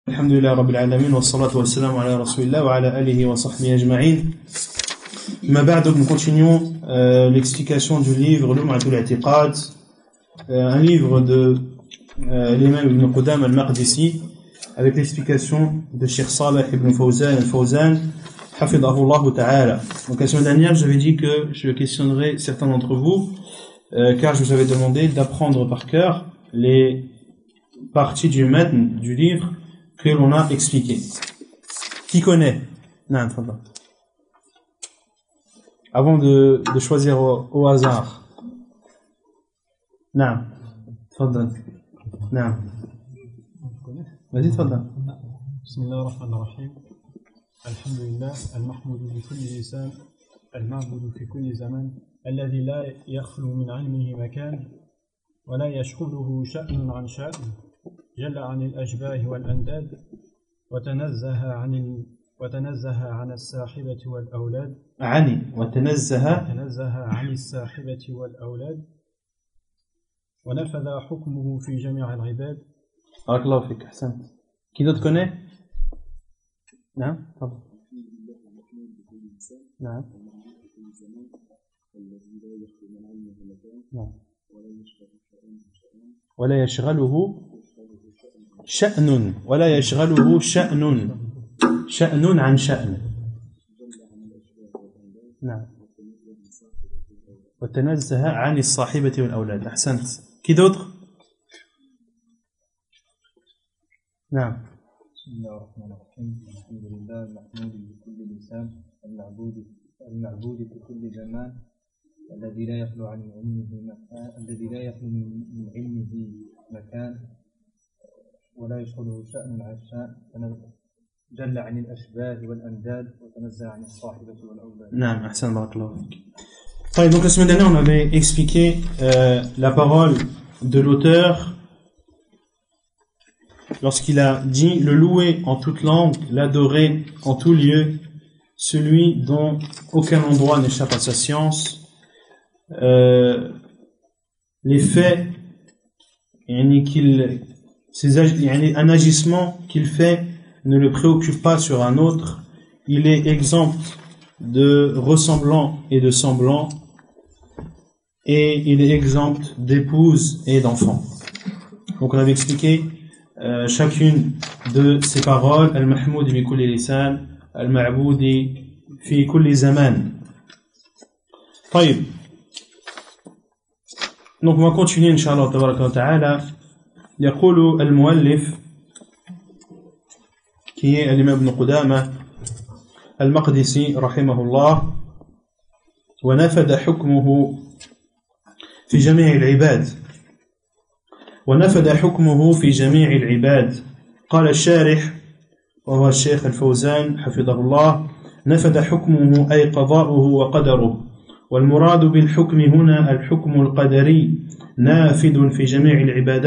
Alhamdulillah Rabbil Alamin wa salatu wa salam ala Rasulillah wa ala alihi wa sahbihi ajma'in. Ma ba'd, donc nous continuons l'explication du livre Lum'atul I'tiqad, un livre de l'imam Ibn Qudam al-Maqdisi, avec l'explication de Cheikh Salih ibn Fawzan al-Fawzan, hafidhahullah ta'ala. Donc la semaine dernière, j'avais dit que je questionnerai certains d'entre vous, car je vous avais demandé d'apprendre par cœur les parties du matn du livre que l'on a expliqué. Qui connaît? Non, avant de choisir au hasard. Non. Non. Vas-y, tfadal. Bismillah ar-Rahman ar-Rahim. Alhamdulillah, al-mahmoud bi kulli lisan, al-ma'bud fi kulli zaman, alladhi la yakhlu min 'ilmihi makan, wa la yashghaluhu sha'nun 'an sha'n. جل عن الأشباه والأنداد وتنزه عن الساحبة والأولاد وتنزه عن الساحبة والأولاد ونفذ حكمه في جميع العباد. بارك الله فيك، أحسنت. Qui d'autre connaît? نعم تفضل. نعم ولا يشغله شأن ولا يشغله شأن عن شأن. نعم وتنزه عن الصاحبة والأولاد. أحسنت. Qui d'autre? نعم. بسم الله الرحمن الرحيم. الحمد لله المحمود بكل لسان المعبود في كل زمان الذي لا يخلو عن علمه مكان الذي لا يخلو من علمه مكان ولا يشغله شأن عن شأن جل عن الأشباه والأنداد وتنزه عن الصاحبة والأولاد. نعم أحسن بارك الله فيك. طيب, donc la semaine dernière on avait expliqué la parole de l'auteur lorsqu'il a dit le louer en toute langue, l'adorer en tout lieu, celui dont aucun endroit n'échappe à sa science. Les faits un agissement qu'il fait ne le préoccupe pas sur un autre, il est exempt de ressemblant et de semblant, et il est exempt d'épouse et d'enfants. Donc on avait expliqué chacune de ces paroles. Al-Mahmoud bi kulli lisan, Al-Ma'boud fi kulli zaman. طيب. Donc on va continuer Inch'Allah tabaraka wa ta'ala. يقول المؤلف qui est l'imam Ibn Qudama al-Maqdisi rahimahullah ونفذ حكمه في جميع العباد قال الشارح وهو الشيخ الفوزان حفظه الله نفذ حكمه أي قضاؤه وقدره والمراد بالحكم هنا الحكم القدري نافذ في جميع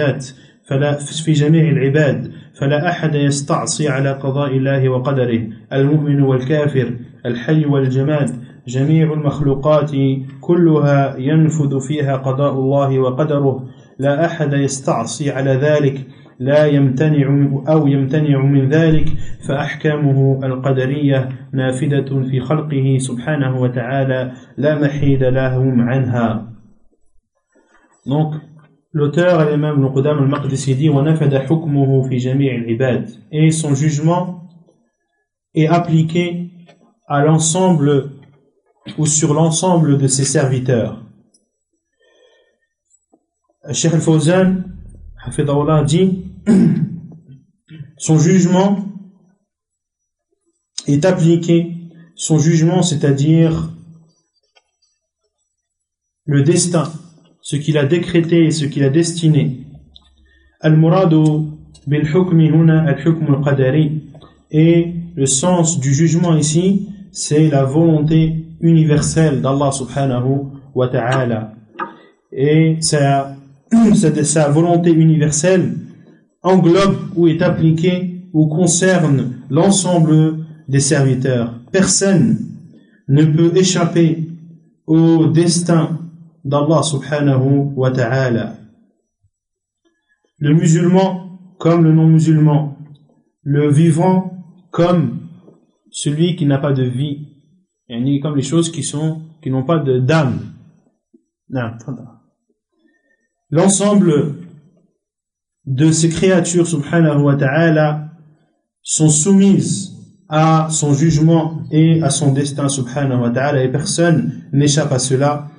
العباد فلا أحد يستعصي على قضاء الله وقدره المؤمن والكافر الحي والجماد جميع المخلوقات كلها ينفذ فيها قضاء الله وقدره لا أحد يستعصي على ذلك لا يمتنع من ذلك فأحكامه القدرية نافذة في خلقه سبحانه وتعالى لا محيد لهم عنها. Donc l'auteur, l'imam Ibn Qudam al-Maqdisi dit وَنَفَدَ حُكْمُهُ فِي جَمِيعِ الْعِبَادِ, et son jugement est appliqué à l'ensemble ou sur l'ensemble de ses serviteurs. Cheikh al-Fawzan hafidhahullah dit son jugement est appliqué, son jugement c'est-à-dire le destin, ce qu'il a décrété et ce qu'il a destiné. Al-muradu bil-hukmi huna al-hukm al-qadari, et le sens du jugement ici c'est la volonté universelle d'Allah subhanahu wa ta'ala, et sa volonté universelle englobe ou est appliquée ou concerne l'ensemble des serviteurs. Personne ne peut échapper au destin d'Allah subhanahu wa ta'ala. Le musulman comme le non-musulman, le vivant comme celui qui n'a pas de vie, yani comme les choses qui n'ont pas d'âme. L'ensemble de ces créatures, subhanahu wa ta'ala, sont soumises à son jugement et à son destin, subhanahu wa ta'ala, et personne n'échappe à cela.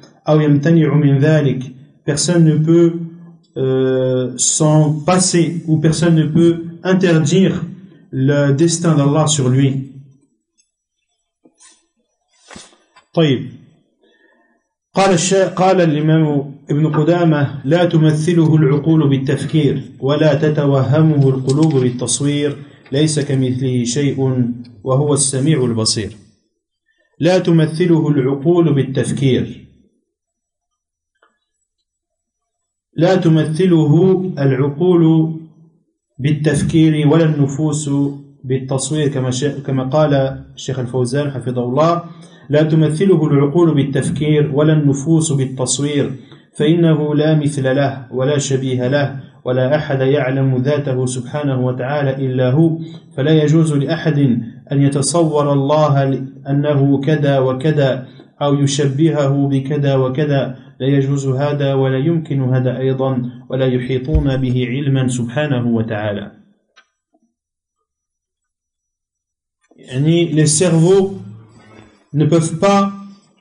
Personne ne peut s'en passer, ou personne ne peut interdire le destin d'Allah sur lui. طيب قال الإمام ابن قدامة لا تمثله العقول بالتفكير ولا تتوهمه القلوب بالتصوير ليس كمثله شيء وهو السميع البصير. لا تمثله العقول بالتفكير، لا تمثله العقول بالتفكير ولا النفوس بالتصوير كما قال الشيخ الفوزان حفظه الله. لا تمثله العقول بالتفكير ولا النفوس بالتصوير فإنه لا مثل له ولا شبيه له ولا أحد يعلم ذاته سبحانه وتعالى إلا هو، فلا يجوز لأحد أن يتصور الله أنه كذا وكذا أو يشبهه بكذا وكذا، لا يجوز هذا ولا يمكن هذا أيضا، ولا يحيطون به علما سبحانه وتعالى. يعني les cerveaux ne peuvent pas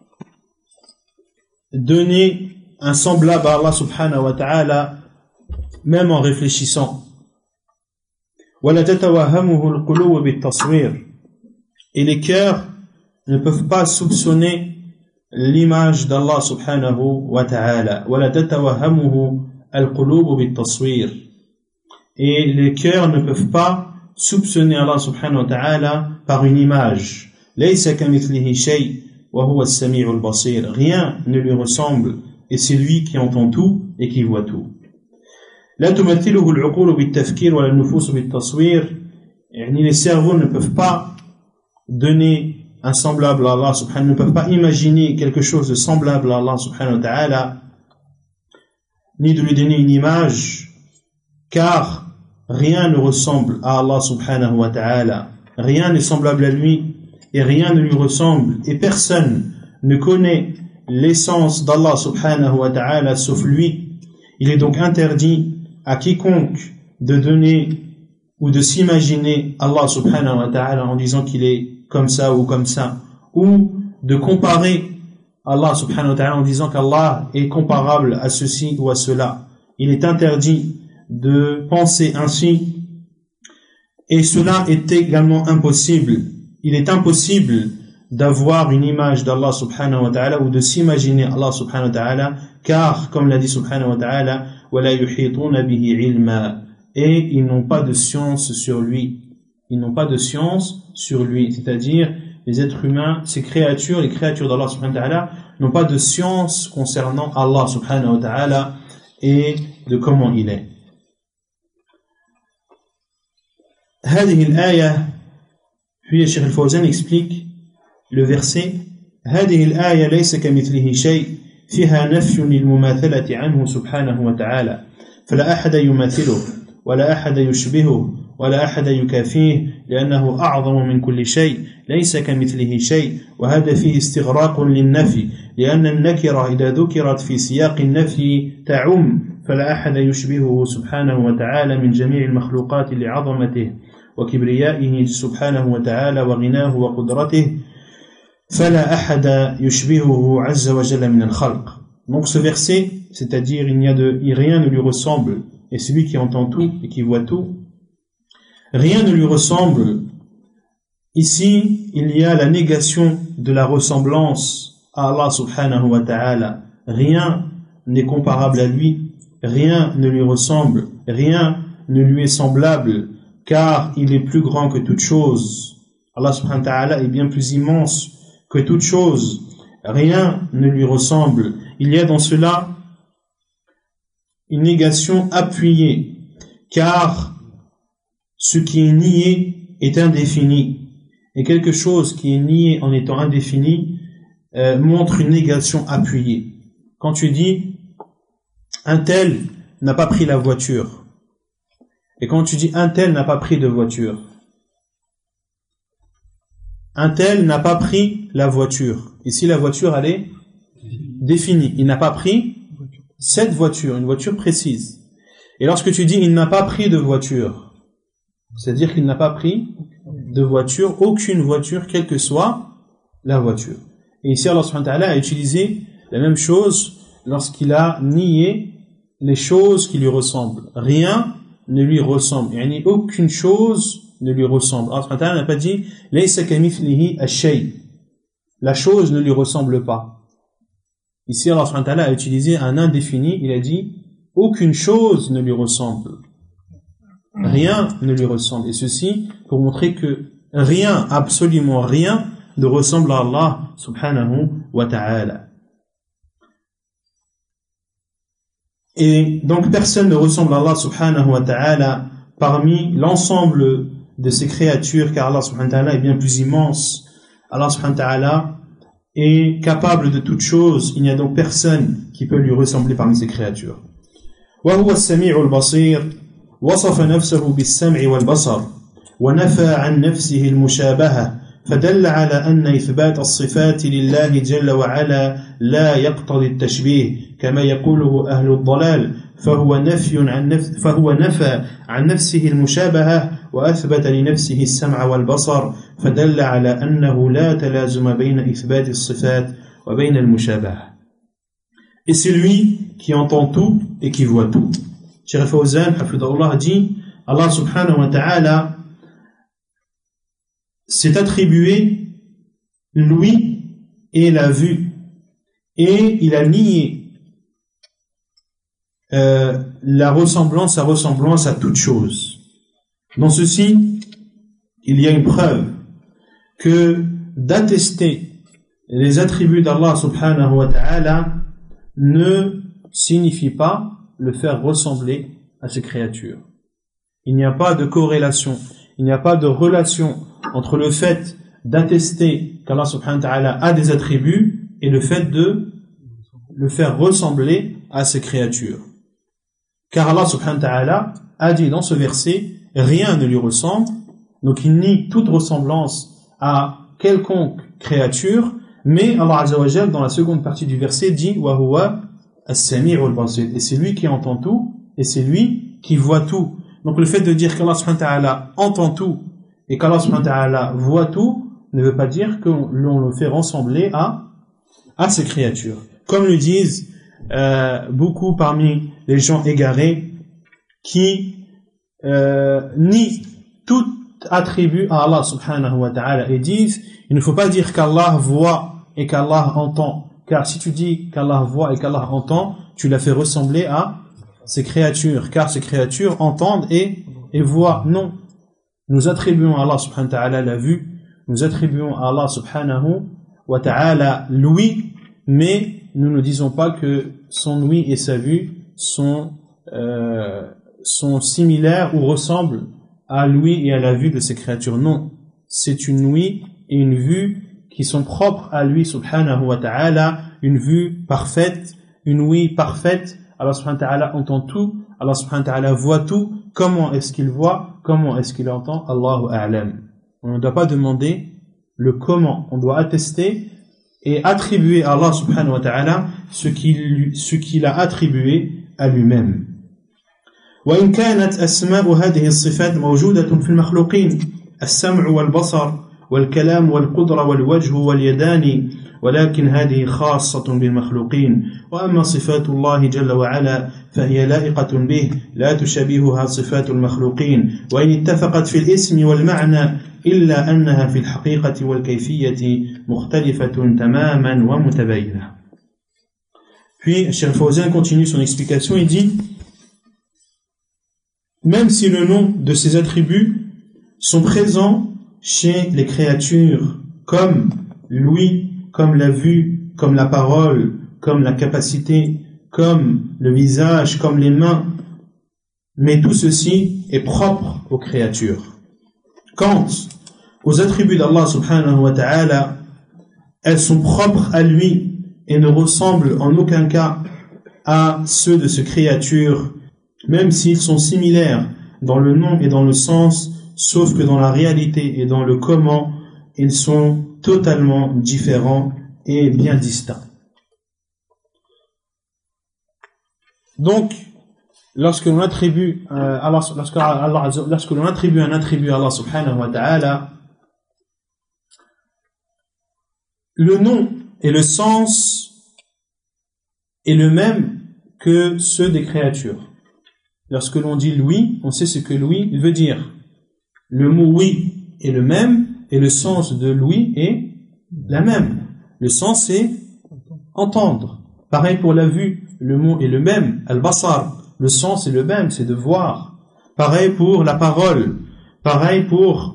donner un semblable à Allah subhanahu wa ta'ala même en réfléchissant. وَلَا تَتَوَهَّمُهُ الْقُلُوبُ بِالتَّصْوِيرِ. Et les cœurs ne peuvent pas soupçonner l'image d'Allah subhanahu wa ta'ala. وَلَا تَتَوَهَّمُهُ الْقُلُوبُ بِالتَّصْوِيرِ. Et les cœurs ne peuvent pas soupçonner Allah subhanahu wa ta'ala par une image. لَيْسَ كَمِثْلِهِ شَيْءٍ وَهُوَ السَّمِيعُ الْبَصِيرُ. Rien ne lui ressemble et c'est lui qui entend tout et qui voit tout. لا تمثله العقول بالتفكير ولا النفوس بالتصوير. يعني les cerveaux ne peuvent pas donner un semblable à Allah subhanahu, ne peuvent pas imaginer quelque chose de semblable à Allah subhanahu wa ta'ala, ni de lui donner une image, car rien ne ressemble à Allah subhanahu wa ta'ala. Rien n'est semblable à lui et rien ne lui ressemble, et personne ne connaît l'essence d'Allah subhanahu wa ta'ala sauf lui. Il est donc interdit à quiconque de donner ou de s'imaginer Allah subhanahu wa ta'ala en disant qu'il est comme ça, ou de comparer Allah subhanahu wa ta'ala en disant qu'Allah est comparable à ceci ou à cela. Il est interdit de penser ainsi, et cela est également impossible. Il est impossible d'avoir une image d'Allah subhanahu wa ta'ala ou de s'imaginer Allah subhanahu wa ta'ala, car comme l'a dit subhanahu wa ta'ala, وَلَا يُحِيطُونَ بِهِ عِلْمًا. Et ils n'ont pas de science sur lui. Ils n'ont pas de science sur lui, c'est-à-dire les êtres humains, ces créatures, les créatures d'Allah subhanahu wa ta'ala n'ont pas de science concernant Allah subhanahu wa ta'ala et de comment il est. هذه الآية, puis le Cheikh Al-Fawzan explique le verset. هذه الآية ليس كمثله شيء فيها نفي للمماثلة عنه سبحانه وتعالى، فلا أحد يماثله ولا أحد يشبهه ولا أحد يكافيه لأنه أعظم من كل شيء، ليس كمثله شيء، وهذا فيه استغراق للنفي، لأن النكرة إذا ذكرت في سياق النفي تعم، فلا أحد يشبهه سبحانه وتعالى من جميع المخلوقات لعظمته وكبريائه سبحانه وتعالى وغناه وقدرته، فلا أحد يشبهه عز وجل من الخلق. Donc ce verset, c'est-à-dire rien ne lui ressemble, et celui qui entend tout et qui voit tout, rien ne lui ressemble. Ici, il y a la négation de la ressemblance à Allah subhanahu wa ta'ala. Rien n'est comparable à lui, rien ne lui ressemble, rien ne lui est semblable, car il est plus grand que toute chose. Allah subhanahu wa ta'ala est bien plus immense que toute chose. Rien ne lui ressemble. Il y a dans cela une négation appuyée, car ce qui est nié est indéfini, et quelque chose qui est nié en étant indéfini montre une négation appuyée. Quand tu dis un tel n'a pas pris la voiture, et quand tu dis un tel n'a pas pris de voiture, un tel n'a pas pris la voiture. Ici, la voiture, elle est définie. Il n'a pas pris cette voiture, une voiture précise. Et lorsque tu dis il n'a pas pris de voiture, c'est-à-dire qu'il n'a pas pris de voiture, aucune voiture, quelle que soit la voiture. Et ici, Allah subhanahu wa ta'ala a utilisé la même chose lorsqu'il a nié les choses qui lui ressemblent. Rien ne lui ressemble. Yani aucune chose ne lui ressemble. Allah subhanahu wa ta'ala n'a pas dit laysa kamithlihi ash-shay. La chose ne lui ressemble pas. Ici, Allah subhanahu wa ta'ala a utilisé un indéfini. Il a dit aucune chose ne lui ressemble. Rien ne lui ressemble. Et ceci pour montrer que rien, absolument rien, ne ressemble à Allah subhanahu wa ta'ala. Et donc personne ne ressemble à Allah subhanahu wa ta'ala parmi l'ensemble de ces créatures, car Allah subhanahu wa ta'ala est bien plus immense. Allah subhanahu wa ta'ala est capable de toutes choses. Il n'y a donc personne qui peut lui ressembler parmi ces créatures. وهو السميع البصير وصف نفسه بالسمع والبصر ونفى عن نفسه المشابهة فدل على أن إثبات الصفات لله جل وعلا لا يقتضي التشبيه كما يقوله أهل الضلال فهو نفى عن نفسه المشابهة وأثبت لنفسه السمع والبصر فدل على أنه لا تلازم بين إثبات الصفات وبين المشابهة. Et c'est lui qui entend tout et qui voit tout. Cheikh Fawzan hafidahullah dit Allah subhanahu wa ta'ala s'est attribué l'ouïe et la vue, et il a nié sa ressemblance à toute chose. Dans ceci, il y a une preuve que d'attester les attributs d'Allah subhanahu wa ta'ala ne signifie pas le faire ressembler à ses créatures. Il n'y a pas de corrélation, il n'y a pas de relation entre le fait d'attester qu'Allah subhanahu wa ta'ala a des attributs et le fait de le faire ressembler à ses créatures. Car Allah subhanahu wa ta'ala a dit dans ce verset, rien ne lui ressemble, donc il nie toute ressemblance à quelconque créature, mais Allah azza wa jalla dans la seconde partie du verset dit wa huwa as-sami'ul basir, et c'est lui qui entend tout et c'est lui qui voit tout. Donc le fait de dire qu'Allah subhanahu wa ta'ala entend tout et qu'Allah subhanahu wa ta'ala voit tout ne veut pas dire que l'on le fait ressembler à ses créatures. Comme le disent beaucoup parmi les gens égarés qui nient tout attribut à Allah subhanahu wa ta'ala et disent il ne faut pas dire qu'Allah voit et qu'Allah entend, car si tu dis qu'Allah voit et qu'Allah entend, tu l'as fait ressembler à ces créatures, car ces créatures entendent et voient. Non, nous attribuons à Allah subhanahu wa ta'ala la vue, nous attribuons à Allah subhanahu wa ta'ala l'ouïe, mais nous ne disons pas que son ouïe et sa vue sont similaires ou ressemblent à l'ouïe et à la vue de ces créatures. Non, c'est une ouïe et une vue qui sont propres à lui subhanahu wa ta'ala, une vue parfaite, une ouïe parfaite. Allah subhanahu wa ta'ala entend tout, Allah subhanahu wa ta'ala voit tout. Comment est-ce qu'il voit, comment est-ce qu'il entend? Allahu a'lam. On ne doit pas demander le comment, on doit attester et attribuer à Allah subhanahu wa ta'ala ce qu'il a attribué à lui-même. وإن كانت أسماء هذه الصفات موجودة في المخلوقين السمع والبصر والكلام والقدرة والوجه واليدان ولكن هذه خاصة بالمخلوقين وأما صفات الله جل وعلا فهي لائقة به لا تشابهها صفات المخلوقين وإن اتفقت في الاسم والمعنى إلا أنها في الحقيقة والكيفية مختلفة تماما ومتباينة. Puis Cheikh Fawzan continue son explication, il dit même si le nom de ces attributs sont présents chez les créatures, comme l'ouïe, comme la vue, comme la parole, comme la capacité, comme le visage, comme les mains, mais tout ceci est propre aux créatures. Quant aux attributs d'Allah subhanahu wa ta'ala, elles sont propres à lui et ne ressemblent en aucun cas à ceux de ces créatures, même s'ils sont similaires dans le nom et dans le sens, sauf que dans la réalité et dans le comment ils sont totalement différents et bien distincts. Donc, lorsque l'on attribue lorsque l'on attribue un attribut à Allah subhanahu wa ta'ala, le nom et le sens est le même que ceux des créatures. Lorsque l'on dit l'ouïe, on sait ce que l'ouïe veut dire. Le mot oui est le même et le sens de l'ouïe est la même. Le sens c'est entendre. Pareil pour la vue, le mot est le même, al-basar. Le sens est le même, c'est de voir. Pareil pour la parole. Pareil pour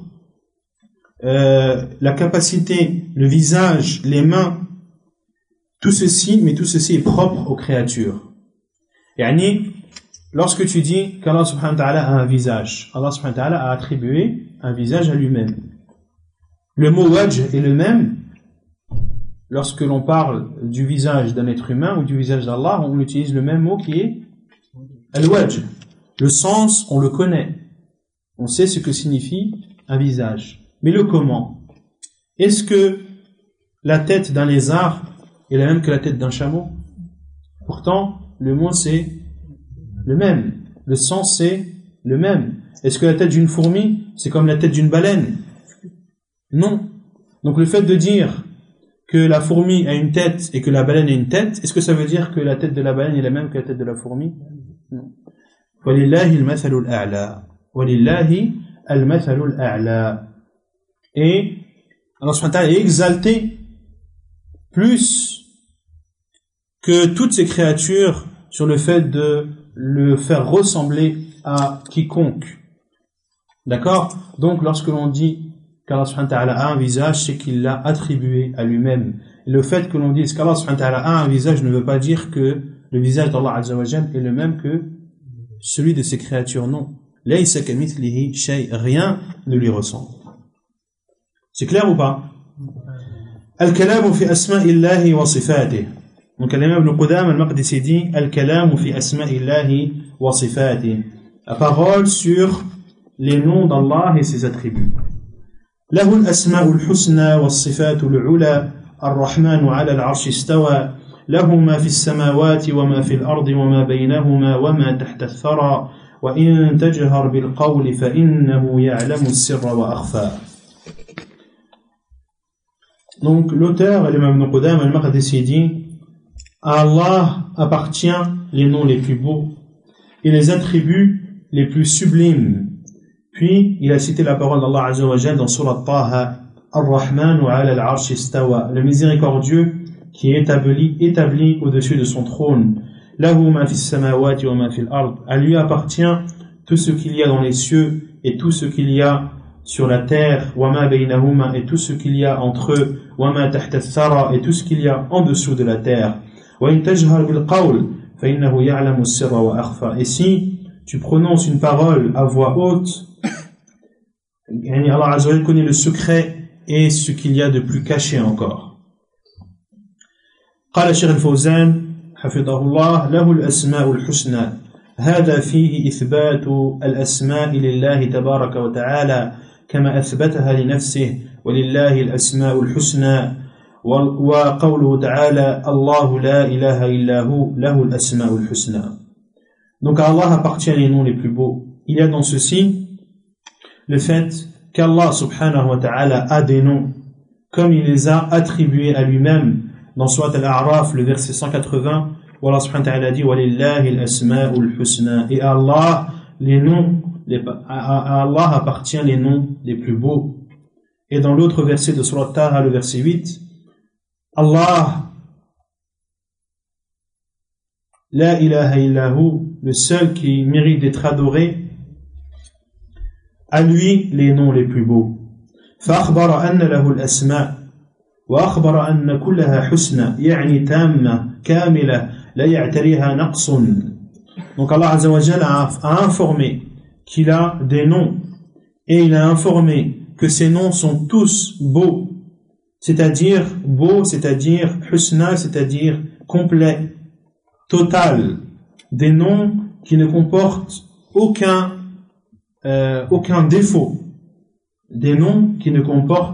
la capacité, le visage, les mains. Tout ceci est propre aux créatures. Yani, lorsque tu dis qu'Allah subhanahu wa ta'ala a un visage, Allah subhanahu wa ta'ala a attribué un visage à lui-même. Le mot wajh est le même. Lorsque l'on parle du visage d'un être humain ou du visage d'Allah, on utilise le même mot qui est al-wajh. Le sens, on le connaît. On sait ce que signifie un visage. Mais le comment? Est-ce que la tête d'un lézard est la même que la tête d'un chameau? Pourtant, le mot c'est le même. Le sens c'est le même. Est-ce que la tête d'une fourmi, c'est comme la tête d'une baleine? Non. Donc le fait de dire que la fourmi a une tête et que la baleine a une tête, est-ce que ça veut dire que la tête de la baleine est la même que la tête de la fourmi? Non. وَلِلَّهِ الْمَثَلُ الْأَعْلَى وَلِلَّهِ الْمَثَلُ الْأَعْلَى. Et Allah subhanahu wa ta'ala est exalté plus que toutes ces créatures sur le fait de le faire ressembler à quiconque. D'accord? Donc lorsque l'on dit qu'Allah subhanahu wa ta'ala a un visage, c'est qu'il l'a attribué à lui-même. Et le fait que l'on dise qu'Allah subhanahu wa ta'ala a un visage ne veut pas dire que le visage d'Allah azza wa jalla est le même que celui de ses créatures. Non. Laysa kamithlihi shay, rien ne lui ressemble. C'est clair ou pas? Al-kalamu fi asma'illahi wa sifatih. Donc l'imam Ibn Qudama al-Maqdisi dit Al-kalamu fi asma'illahi wa sifatih. La parole sur les noms d'Allah et ses attributs. له الأسماء الحسنى والصفات العلى الرحمن على العرش استوى له ما في السماوات وما في الأرض وما بينهما وما تحت الثرى وإن تجهر بالقول فإنه يعلم السر وأخفى. Donc l'auteur, l'imam Ibn Qudama al-Maqdisi dit à Allah appartient les noms les plus beaux et les attributs les plus sublimes. Puis, il a cité la parole d'Allah Azza wa Jalla dans Surat Taha, Ar-Rahmanu ala al-Arsh istawa, le miséricordieux qui est établi au-dessus de son trône. Lahu ma fis samawati wa ma fil ard. À lui appartient tout ce qu'il y a dans les cieux et tout ce qu'il y a sur la terre, wa ma baynahuma, et tout ce qu'il y a entre eux, wa ma tahta ath-thara, et tout ce qu'il y a en dessous de la terre. Wa in tajhar bil qawl fa innahu ya'lamu as-sirra wa akhfa. Et si tu prononces une parole à voix haute, Allah Azza wa Jalla connaît le secret et ce qu'il y a de plus caché encore. قال الشيخ الفوزان حفظه الله له الأسماء الحسنى هذا فيه إثبات الأسماء لله تبارك وتعالى كما أثبتها لنفسه ولله الأسماء الحسنى وقوله تعالى الله لا إله إلا هو له الأسماء الحسنى. Donc à Allah appartient les noms les plus beaux. Il y a dans ceci le fait qu'Allah subhanahu wa ta'ala a des noms comme il les a attribués à lui-même dans Surat Al-A'raf, le verset 180, où Allah subhanahu wa ta'ala dit وَلِلَّهِ الْأَسْمَاءُ الْحُسْنَى. Et à Allah, à Allah appartient les noms les plus beaux. Et dans l'autre verset de Surat Taha, le verset 8, Allah, la ilaha illahu, le seul qui mérite d'être adoré, à lui les noms les plus beaux. فأخبر أن له الأسماء وأخبر أن كلها حسنى يعني تامة كاملة لا يعتريها نقص. Donc Allah Azza wa Jalla a informé qu'il a des noms et il a informé que ces noms sont tous beaux, c'est-à-dire beaux, c'est-à-dire husna, c'est-à-dire complet, total, des noms qui ne comportent aucun défaut, des noms qui ne comportent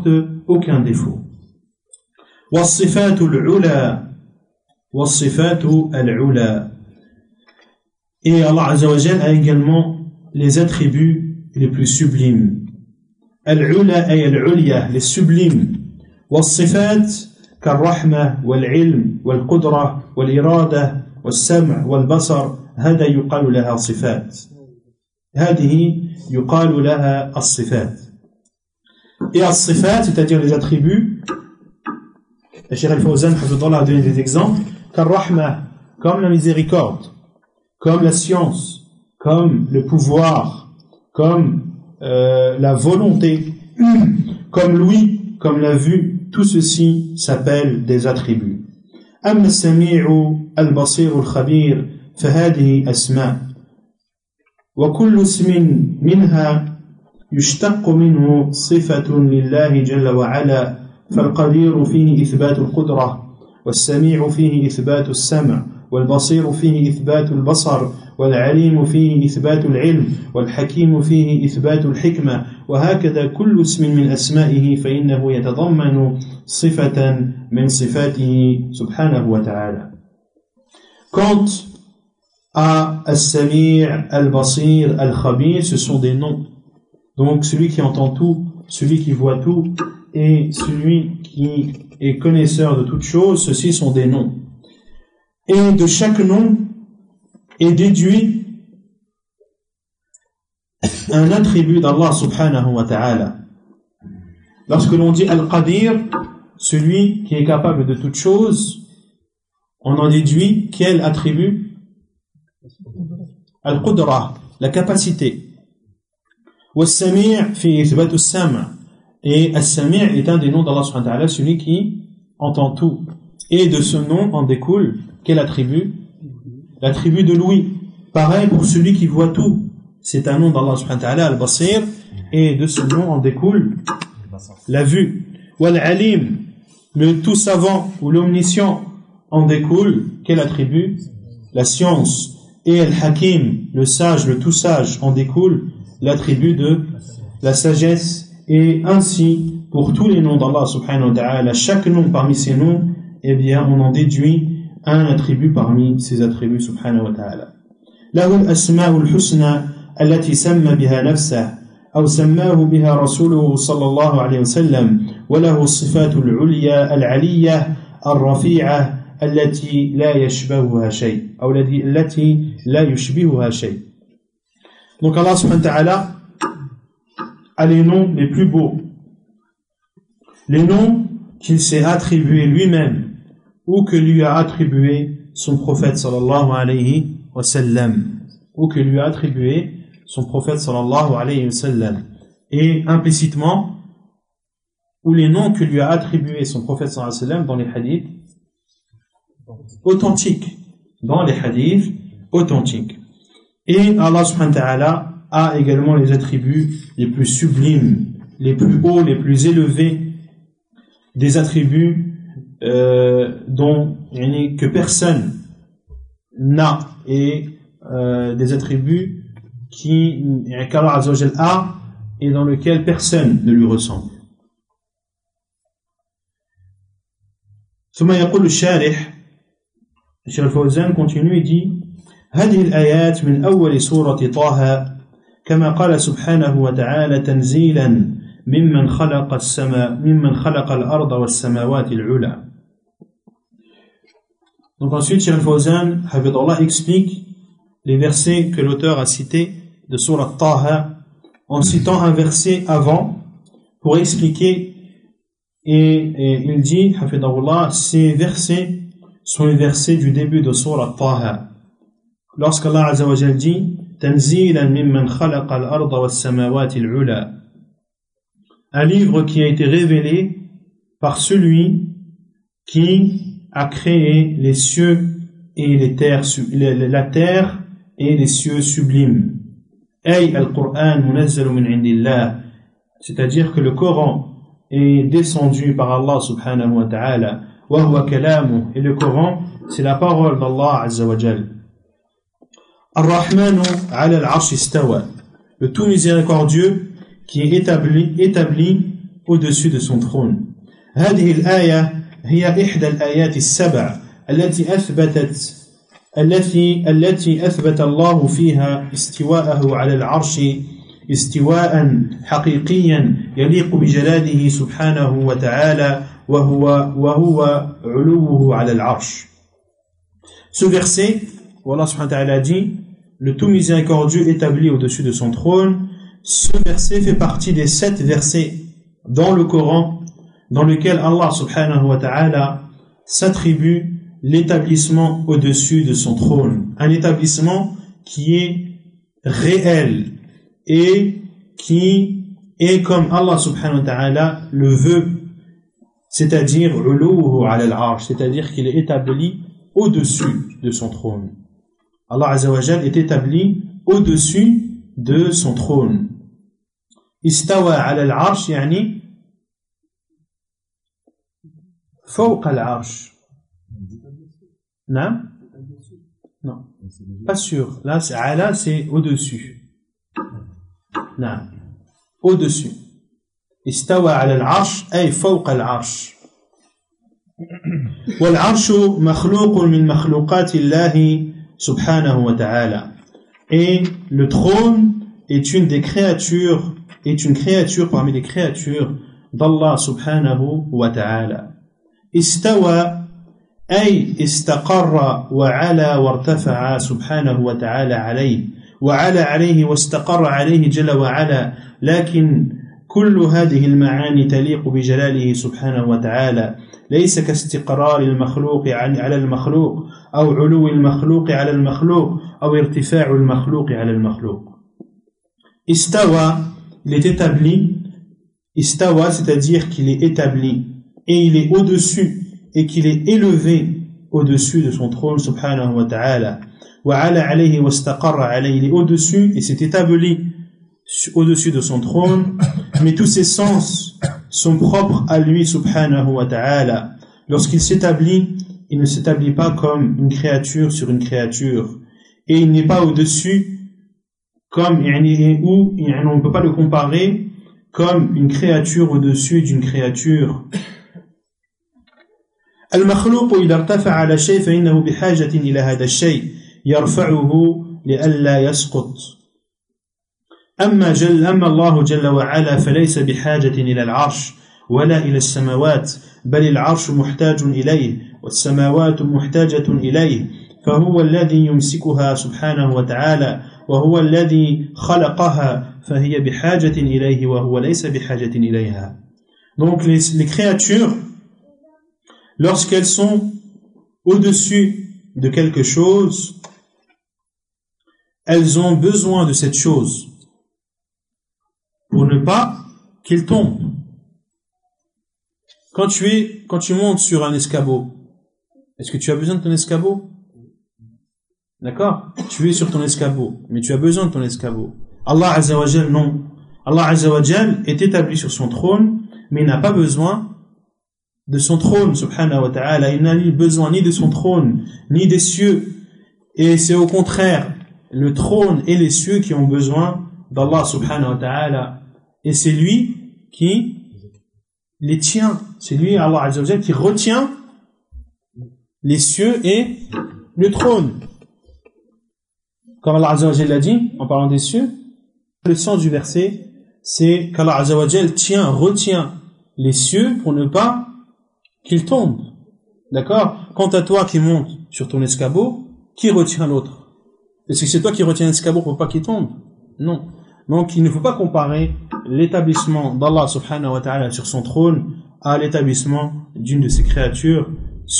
aucun défaut. والصفات العلى والصفات العلى. Et Allah Azza wa Jal a également les attributs les plus sublimes. Al-Ula ay al-Ulya, les sublimes. والصفات كالرحمة والعلم والقدرة والإرادة والسمع والبصر هذا يقال لها صفات. هذه يقال لها الصفات. Et الصفات, c'est-à-dire les attributs, le Cheikh Al-Fawzan a donné des exemples, كالرحمة, comme la miséricorde, comme la science, comme le pouvoir, comme la volonté, comme l'ouïe, comme la vue, tout ceci s'appelle des attributs. أما السميع البصير الخبير فهذه أسماء وكل اسم منها يشتق منه صفة لله جل وعلا فالقدير فيه إثبات القدرة والسميع فيه إثبات السمع والبصير فيه إثبات البصر والعليم فيه إثبات العلم والحكيم فيه إثبات الحكمة وهكذا كل اسم من أسمائه فإنه يتضمن صفة من صفاته سبحانه وتعالى. Quant à As-Sami', Al-Basir, Al-Khabir, ce sont des noms. Donc celui qui entend tout, celui qui voit tout et celui qui est connaisseur de toutes choses, ceux-ci sont des noms. Et de chaque nom est déduit un attribut d'Allah subhanahu wa ta'ala. Lorsque l'on dit Al-Qadir, celui qui est capable de toutes choses, on en déduit quel attribut? Al-Qudra, la capacité. Wa-Sami' fi ithbat as-sam'. Et As-Sami' est un des noms d'Allah subhanahu wa ta'ala, celui qui entend tout. Et de ce nom en découle quel attribut? L'attribut de l'ouïe. Pareil pour celui qui voit tout. C'est un nom d'Allah subhanahu wa ta'ala, Al-Basir, et de ce nom en découle la vue. Wal-Alim, le tout savant ou l'omniscient, en découle quel attribut? La science. Et Al-Hakim, le sage, le tout sage, en découle l'attribut de la sagesse. Et ainsi, pour tous les noms d'Allah subhanahu wa ta'ala, chaque nom parmi ces noms, eh bien, on en déduit un attribut parmi ces attributs subhanahu wa ta'ala. له الأسماء الحسنى التي سمى بها نفسه أو سماه بها رسوله صلى الله عليه وسلم وله الصفات العليا العلية الرفيعة التي لا يشبهها شيء أو التي لا يشبهها شيء. Donc Allah subhanahu wa ta'ala a les noms les plus beaux, les noms qu'il s'est attribués lui-même ou que lui a attribué son prophète sallallahu alayhi wa sallam, ou que lui a attribué son prophète sallallahu alayhi wa sallam, et implicitement ou les noms que lui a attribué son prophète sallallahu alayhi wa sallam dans les hadiths authentiques, dans les hadiths authentiques. Et Allah subhanahu wa ta'ala a également les attributs les plus sublimes, les plus hauts, les plus élevés, des attributs que personne n'a, et des attributs qu'Allah Azza wa Jal a et dans lequel personne ne lui ressemble. ثم يقول الشارح الشيخ الفوزان continue et dit هذه الآيات من أول سورة طه كما قال سبحانه وتعالى تنزيلا ممن خلق الأرض والسماوات العلى. Donc ensuite, Cheikh Al-Fawzan, Hafidhullah, explique les versets que l'auteur a cités de Surat Taha en citant un verset avant pour expliquer, et il dit, Hafidhullah, ces versets sont les versets du début de Surat Taha. Lorsqu'Allah Azza wa Jal dit Tanzilan mimman khalaqa al-arda was-samawati al-ula, un livre qui a été révélé par celui qui a créé les cieux et les terres, la terre et les cieux sublimes. Ay al-Qur'an munazzal min indillah, c'est-à-dire que le Coran est descendu par Allah subhanahu wa ta'ala, wa huwa kalamuh, et le Coran c'est la parole d'Allah azza wa jal. Ar-Rahmanu ala al-arsh istawa, le tout miséricordieux qui est établi au-dessus de son trône. هذه الآية هي إحدى الآيات السبع التي أثبت الله فيها استواءه على العرش استواء حقيقيا يليق بجلاله سبحانه وتعالى وهو علوه على العرش. Ce verset, où Allah subhanahu wa ta'ala dit, le tout miséricordieux établi au-dessus de son trône, ce verset fait partie des 7 versets dans le Coran dans lequel Allah subhanahu wa ta'ala s'attribue l'établissement au-dessus de son trône. Un établissement qui est réel et qui est comme Allah subhanahu wa ta'ala le veut, c'est-à-dire uluhu ala al-arsh, c'est-à-dire qu'il est établi au-dessus de son trône. Allah azza wa jal est établi au-dessus de son trône. Istawa ala al-arsh yani فوق العرش. Non? Non. Pas sûr. Là, ala, c'est au-dessus. Non. Au-dessus. استوى على العرش أي فوق العرش. والعرش مخلوق من مخلوقات الله سبحانه وتعالى. Et le trône est une créature parmi les créatures d'Allah subhanahu wa ta'ala. استوى أي استقر وعلى وارتفع سبحانه وتعالى عليه وعلى عليه واستقر عليه جل وعلا لكن كل هذه المعاني تليق بجلاله سبحانه وتعالى ليس كاستقرار المخلوق على المخلوق أو علو المخلوق على المخلوق أو ارتفاع المخلوق على المخلوق. استوى, il est établi. استوى, c'est-à-dire qu'il est établi et il est au-dessus et qu'il est élevé au-dessus de son trône subhanahu wa ta'ala. Wa ala alayhi wa istaqarra alayhi, il est au-dessus et s'est établi au-dessus de son trône, mais tous ses sens sont propres à lui subhanahu wa ta'ala. Lorsqu'il s'établit, il ne s'établit pas comme une créature sur une créature et il n'est pas au-dessus comme où on ne peut pas le comparer comme une créature au-dessus d'une créature. المخلوق إذا ارتفع على شيء فإنه بحاجة إلى هذا الشيء يرفعه لئلا يسقط. أما الله جل وعلا فليس بحاجة إلى العرش ولا إلى السماوات بل العرش محتاج إليه والسماوات محتاجة إليه فهو الذي يمسكها سبحانه وتعالى وهو الذي خلقها فهي بحاجة إليه وهو ليس بحاجة إليها. Donc les créatures, lorsqu'elles sont au-dessus de quelque chose, elles ont besoin de cette chose pour ne pas qu'il tombe. Quand tu montes sur un escabeau, est-ce que tu as besoin de ton escabeau? D'accord? Tu es sur ton escabeau, mais tu as besoin de ton escabeau. Allah Azza wa Jal, non. Allah Azza wa Jal est établi sur son trône, mais il n'a pas besoin de son trône, subhanahu wa ta'ala. Il n'a besoin ni de son trône, ni des cieux. Et c'est au contraire, le trône et les cieux qui ont besoin d'Allah, subhanahu wa ta'ala. Et c'est lui qui les tient. C'est lui, Allah Azza wa Jal, qui retient les cieux et le trône. Comme Allah Azza wa Jal l'a dit, en parlant des cieux, le sens du verset, c'est qu'Allah Azza wa Jal retient les cieux pour ne pas qu'ils tombent. D'accord? Quant à toi qui monte sur ton escabeau, qui retient l'autre? Est-ce que c'est toi qui retiens l'escabeau pour pas qu'il tombe? Non. Donc il ne faut pas comparer l'établissement d'Allah subhanahu wa ta'ala sur son trône à l'établissement d'une de ses créatures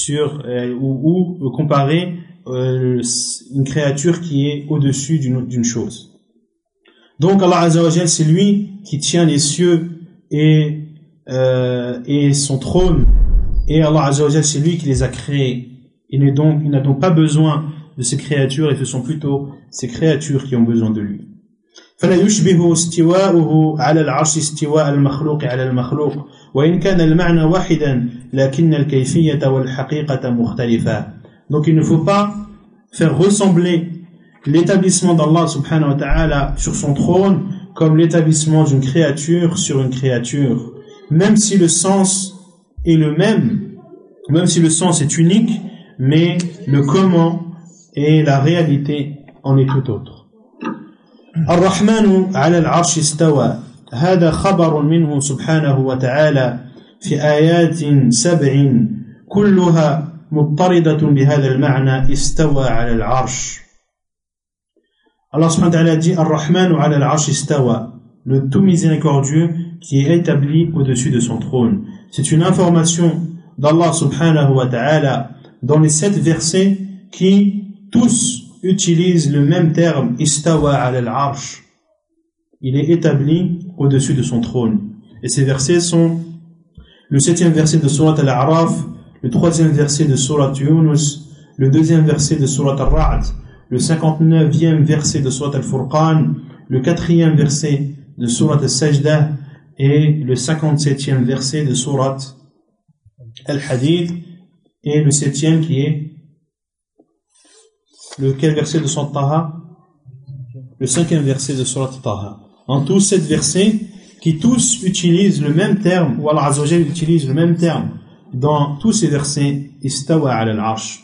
ou comparer une créature qui est au-dessus d'une chose. Donc Allah Azza wa Jal, c'est lui qui tient les cieux et son trône, et Allah Azza wa Jal, c'est lui qui les a créés. Il n'a donc pas besoin de ces créatures, et ce sont plutôt ces créatures qui ont besoin de lui. فلا يشبه استواؤه على العرش استواء المخلوق على المخلوق وإن كان المعنى واحدا لكن الكيفية والحقيقة مختلفة. Donc il ne faut pas faire ressembler l'établissement d'Allah subhanahu wa ta'ala sur son trône comme l'établissement d'une créature sur une créature, même si le sens est le même, même si le sens est unique, mais le comment et la réalité en est tout autre. الرحمن على العرش استوى هذا خبر منه سبحانه وتعالى في آيات 7 كلها مضطردة بهذا المعنى استوى على العرش. Allah subhanahu wa ta'ala dit Ar-Rahmanu ala al-arsh istawa, le tout miséricordieux qui est établi au-dessus de son trône. C'est une information d'Allah subhanahu wa ta'ala dans les 7 versets qui tous utilisent le même terme istawa ala al-arsh. Il est établi au-dessus de son trône. Et ces versets sont le 7e verset de Surat Al-A'raf, le 3e verset de Surat Yunus, le 2e verset de Surat Al-Ra'd, le 59e verset de Surat Al-Furqan, le 4e verset de Surat Al-Sajdah et le 57e verset de Surat Al-Hadid et le 7e qui est lequel verset de Surat Taha? Le 5e verset de Surat Taha. En tous 7 versets qui tous utilisent le même terme, ou Allah Azza wa Jalla utilise le même terme dans tous ces versets, istawa ala al-arsh.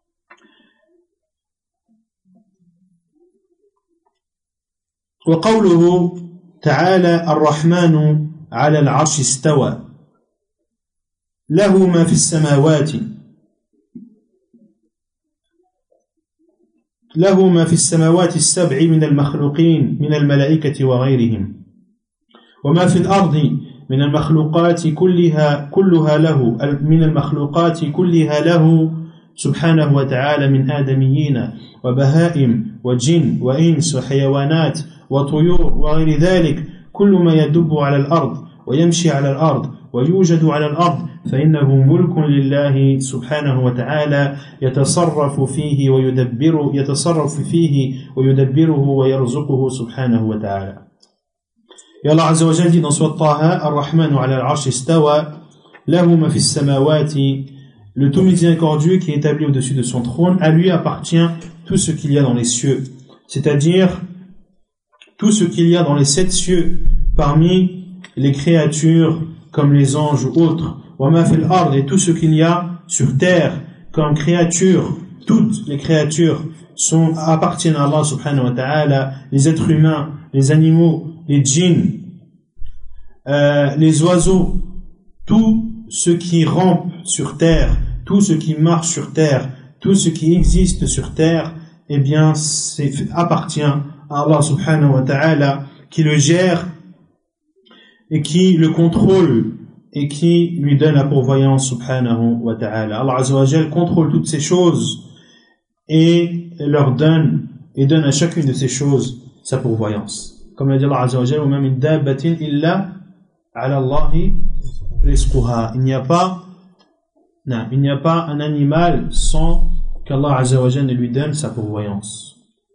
وقوله تعالى الرحمن على العرش استوى له ما في السماوات السبع من المخلوقين من الملائكة وغيرهم وما في الأرض من المخلوقات كلها له سبحانه وتعالى من آدميين وبهائم وجن وإنس وحيوانات وطيور وغير ذلك كل ما يدب على الأرض ويمشي على الأرض ويوجد على الأرض فإنه ملك لله سبحانه وتعالى يتصرف فيه ويدبره ويرزقه سبحانه وتعالى. Et Allah Azza wa Jalla dit dans Surat Taha Ar-Rahmanu ala al-arsh istawa lahu ma fis samawati, le tout miséricordieux qui est établi au-dessus de son trône, à lui appartient tout ce qu'il y a dans les cieux, c'est-à-dire tout ce qu'il y a dans les 7 cieux parmi les créatures comme les anges ou autres, wa ma fil ard, et tout ce qu'il y a sur terre comme créatures. Toutes les créatures appartiennent à Allah subhanahu wa ta'ala, les êtres humains, les animaux, les djinns, les oiseaux, tout ce qui rampe sur terre, tout ce qui marche sur terre, tout ce qui existe sur terre, eh bien, appartient à Allah subhanahu wa ta'ala, qui le gère et qui le contrôle et qui lui donne la pourvoyance subhanahu wa ta'ala. Allah azza wa jalla contrôle toutes ces choses et leur donne à chacune de ces choses sa pourvoyance. Comme l'a dit Allah azza wa jalla, وَمَا مِن دَابَّةٍ إِلَّا عَلَى اللَّهِ رِزْقُهَا. Il n'y a pas un animal sans qu'Allah azza wa jalla ne lui donne sa pourvoyance.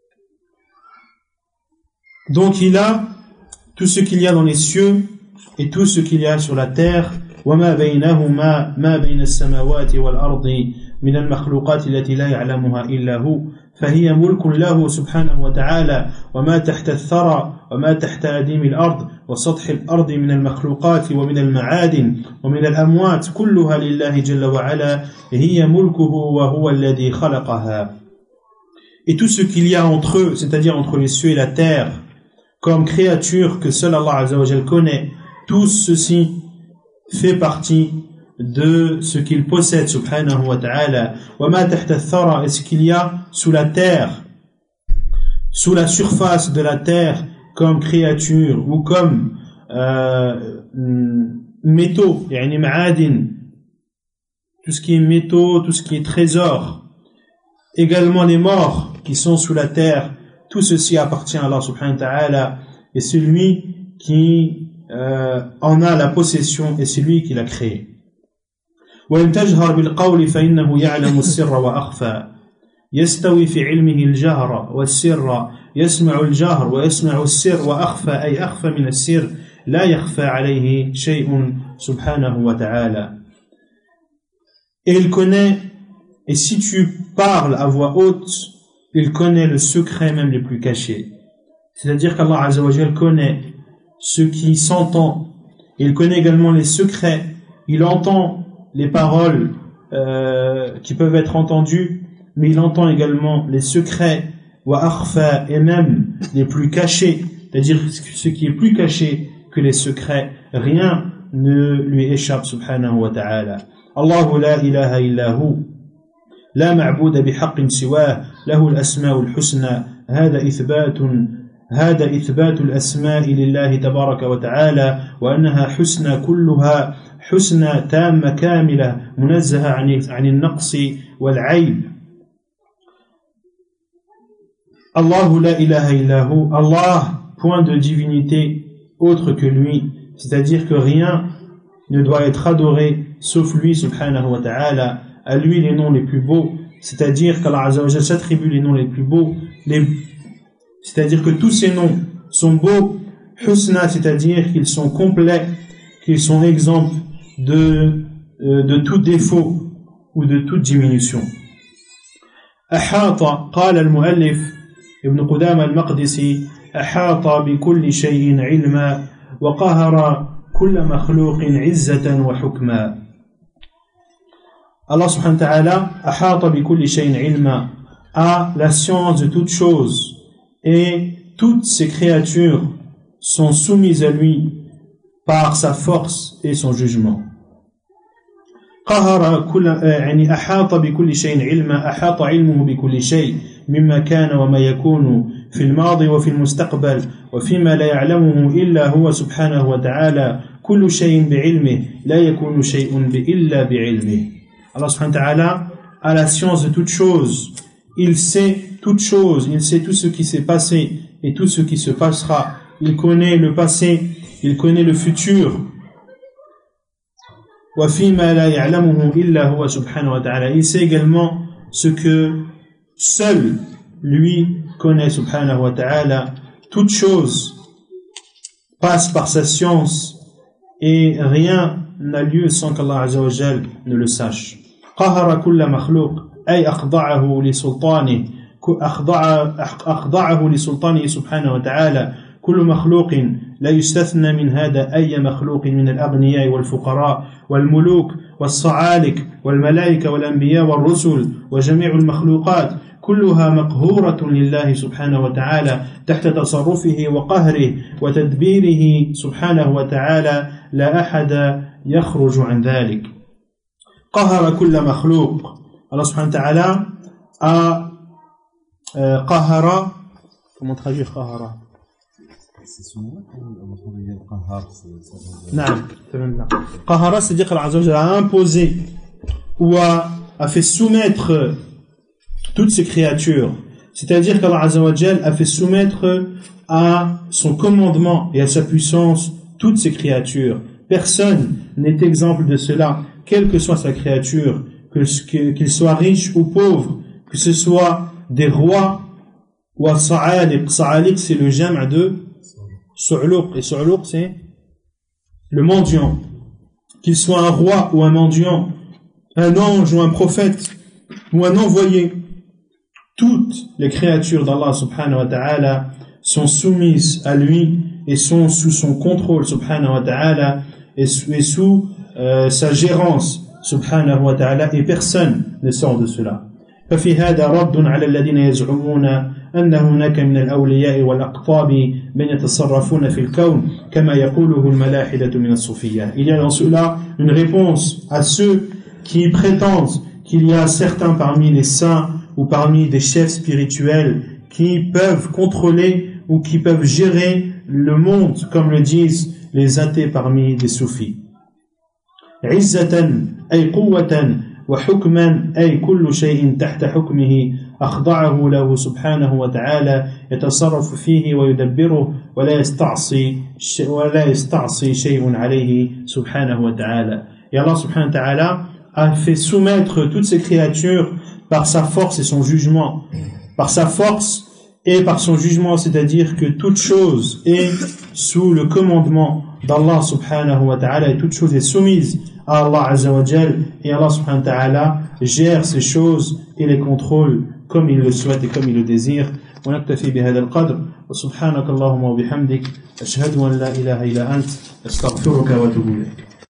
Donc il a tout ce qu'il y a dans les cieux et tout ce qu'il y a sur la terre. وَمَا بَيْنَهُمَا مَا بَيْنَ السَّمَاوَاتِ وَالْأَرْضِ مِنَ الْمَخْلُوقَاتِ الَّتِي لَا يَعْلَمُهَا إِلَّا هُوَ فهي ملك له سبحانه وتعالى وما تحت الثرى وما تحت أديم الأرض وسطح الأرض من المخلوقات ومن المعادن ومن الأموات كلها لله جل وعلا هي ملكه وهو الذي خلقها. Et tout ce qu'il y a entre eux, c'est-à-dire entre les cieux et la terre, comme créatures que seul Allah Azza wa Jal connaît, tout ceci fait partie de ce qu'il possède subhanahu wa ta'ala. Wa ma tahta ath-thara, et ce qu'il y a sous la terre, sous la surface de la terre, comme créatures ou comme métaux, yani ma'adin, tout ce qui est métaux, tout ce qui est trésor, également les morts qui sont sous la terre, tout ceci appartient à Allah subhanahu wa ta'ala, et c'est lui qui en a la possession et c'est lui qui l'a créé. وإن تجهر بالقول فإنه يعلم السر وأخفى يستوي في علمه الجهر والسر يسمع الجهر ويسمع السر وأخفى أي أخفى من السر لا يخفى عليه شيء سبحانه وتعالى. Et il connaît, et si tu parles à voix haute, il connaît le secret même les plus cachés. C'est-à-dire qu'Allah Azza wa Jal connaît ce qui s'entend il connaît également les secrets, il entend les paroles qui peuvent être entendues, mais il entend également les secrets, wa akhfa, et même les plus cachés, c'est-à-dire ce qui est plus caché que les secrets, rien ne lui échappe subhanahu wa ta'ala. Allahu la ilaha illa hu, la ma'buda bihaqqin siwah, lahu al-asma'u al-husna, هذا إثبات الأسماء لله تبارك وتعالى وأنها حسنى كلها حسنى تامة كاملة منزهة عن النقص والعيب. الله لا إله إلا هو, Allah, point de divinité autre que lui, c'est-à-dire que rien ne doit être adoré sauf lui subhanahu wa ta'ala, à lui les noms les plus beaux, c'est-à-dire qu'Allah Azza wa Jalla s'attribue les noms les plus beaux, c'est-à-dire que tous ces noms sont beaux, husna, c'est-à-dire qu'ils sont complets, qu'ils sont exempts de tout défaut ou de toute diminution. أحاط قال المؤلف ابن قدامة المقدسي أحاط بكل شيء علما وقهر كل مخلوق عزة وحكما. Allah subhanahu wa ta'ala أحاط بكل شيء علما, a la science de toutes choses, et toutes ces créatures sont soumises à lui par sa force et son jugement. قهر كل يعني أحاط بكل شيء علما, أحاط علمه بكل شيء مما كان وما يكون في الماضي وفي المستقبل وفيما لا يعلمه إلا هو سبحانه وتعالى كل شيء بعلمه لا يكون شيء إلا بعلمه. Allah subhanahu wa ta'ala a la science de toutes choses, il sait toutes choses, il sait tout ce qui s'est passé et tout ce qui se passera, il connaît le passé, il connaît le futur. وَفِيمَا لَا يَعْلَمُهُ إِلَّا هُوَ سُبْحَانَهُ وَتَعَالَى, il sait également ce que seul lui connaît subhanahu wa ta'ala. Toute chose passe par sa science et rien n'a lieu sans qu'Allah Azza wa Jal ne le sache. قهر كل مخلوق أي أخضعه لسلطانه سبحانه وتعالى. كل مخلوق لا يستثنى من هذا أي مخلوق من الأغنياء والفقراء والملوك والصعالك والملائكة والأنبياء والرسل وجميع المخلوقات كلها مقهورة لله سبحانه وتعالى تحت تصرفه وقهره وتدبيره سبحانه وتعالى لا أحد يخرج عن ذلك. قهر كل مخلوق. Allah subhanahu wa ta'ala a قهر. Comment traduire قهر? Qahara, c'est-à-dire qu'Allah Azza wa Jalla a imposé ou a fait soumettre toutes ces créatures, c'est-à-dire qu'Allah Azza wa Jalla a fait soumettre à son commandement et à sa puissance toutes ces créatures. Personne n'est exemple de cela, quelle que soit sa créature, qu'il soit riche ou pauvre, que ce soit des rois ou à Sa'aliq. Sa'aliq, c'est le jam' de Su'luq, et Su'luq c'est le mendiant, qu'il soit un roi ou un mendiant, un ange ou un prophète ou un envoyé, toutes les créatures d'Allah subhanahu wa ta'ala sont soumises à lui et sont sous son contrôle subhanahu wa ta'ala et sous sa gérance subhanahu wa ta'ala, et personne ne sort de cela. ففي هذا رد على الذين يزعمون أن هناك من الأولياء والأقطاب من يتصرفون في الكون كما يقوله الملاحدة من الصوفية. Il y a dans cela une réponse à ceux qui prétendent qu'il y a certains parmi les saints ou parmi des chefs spirituels qui peuvent contrôler ou qui peuvent gérer le monde, comme le disent les athées parmi les soufis. عزة أي قوة وحكما أي كل شيء تحت حكمه أخضعه له سبحانه وتعالى يتصرف فيه ويدبره ولا يستعصي شيء عليه سبحانه وتعالى. Et Allah subhanahu wa ta'ala a fait soumettre toutes ces créatures par sa force et son jugement. Par sa force et par son jugement, c'est-à-dire que toute chose est sous le commandement d'Allah subhanahu wa ta'ala et toute chose est soumise à Allah Azza wa Jal, et Allah subhanahu wa ta'ala gère ces choses et les contrôle comme il le souhaite et comme il le désire. ونكتفي بهذا القدر وسبحانك اللهم وبحمدك أشهد أن لا إله إلا أنت أستغفرك وأتوب إليك